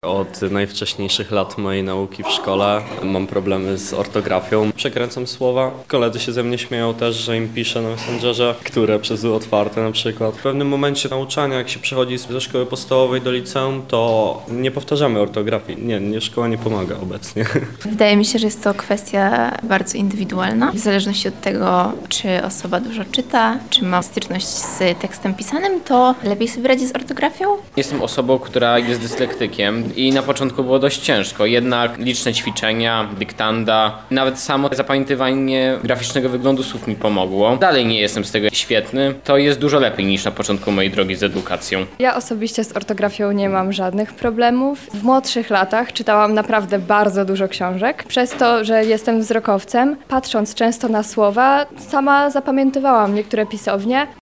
Od najwcześniejszych lat mojej nauki w szkole mam problemy z ortografią. Przekręcam słowa. Koledzy się ze mnie śmieją też, że im piszę na Messengerze, które przez U otwarte na przykład. W pewnym momencie nauczania, jak się przechodzi ze szkoły podstawowej do liceum, to nie powtarzamy ortografii. Nie, szkoła nie pomaga obecnie. Wydaje mi się, że jest to kwestia bardzo indywidualna. W zależności od tego, czy osoba dużo czyta, czy ma styczność z tekstem pisanym, to lepiej sobie radzi z ortografią. Jestem osobą, która jest dyslektykiem i na początku było dość ciężko, jednak liczne ćwiczenia, dyktanda, nawet samo zapamiętywanie graficznego wyglądu słów mi pomogło. Dalej nie jestem z tego świetny, to jest dużo lepiej niż na początku mojej drogi z edukacją. Ja osobiście z ortografią nie mam żadnych problemów. W młodszych latach czytałam naprawdę bardzo dużo książek. Przez to, że jestem wzrokowcem, patrząc często na słowa, sama zapamiętywałam niektóre pisownie.